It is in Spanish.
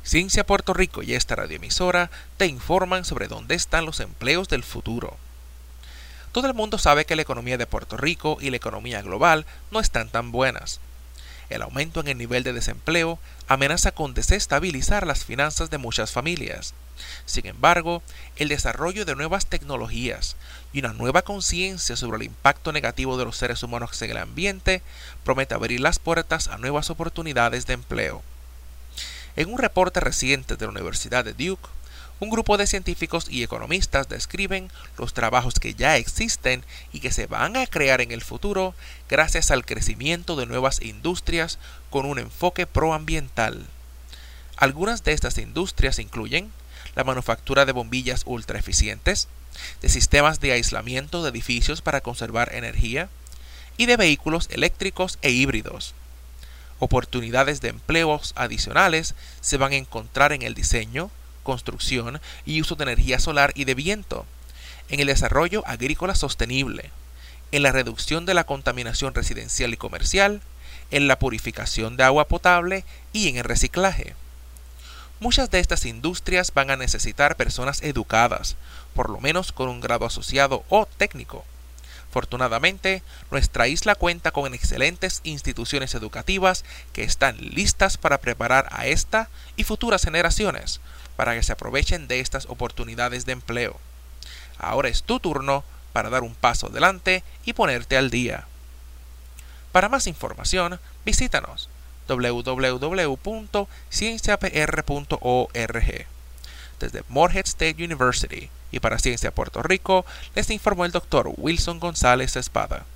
Ciencia Puerto Rico y esta radioemisora te informan sobre dónde están los empleos del futuro. Todo el mundo sabe que la economía de Puerto Rico y la economía global no están tan buenas. El aumento en el nivel de desempleo amenaza con desestabilizar las finanzas de muchas familias. Sin embargo, el desarrollo de nuevas tecnologías y una nueva conciencia sobre el impacto negativo de los seres humanos en el ambiente promete abrir las puertas a nuevas oportunidades de empleo. En un reporte reciente de la Universidad de Duke, un grupo de científicos y economistas describen los trabajos que ya existen y que se van a crear en el futuro gracias al crecimiento de nuevas industrias con un enfoque proambiental. Algunas de estas industrias incluyen la manufactura de bombillas ultra eficientes, de sistemas de aislamiento de edificios para conservar energía y de vehículos eléctricos e híbridos. Oportunidades de empleos adicionales se van a encontrar en el diseño, construcción y uso de energía solar y de viento, en el desarrollo agrícola sostenible, en la reducción de la contaminación residencial y comercial, en la purificación de agua potable y en el reciclaje. Muchas de estas industrias van a necesitar personas educadas, por lo menos con un grado asociado o técnico. Afortunadamente, nuestra isla cuenta con excelentes instituciones educativas que están listas para preparar a esta y futuras generaciones para que se aprovechen de estas oportunidades de empleo. Ahora es tu turno para dar un paso adelante y ponerte al día. Para más información, visítanos www.cienciapr.org. Desde Morehead State University y para Ciencia Puerto Rico, les informó el Dr. Wilson González Espada.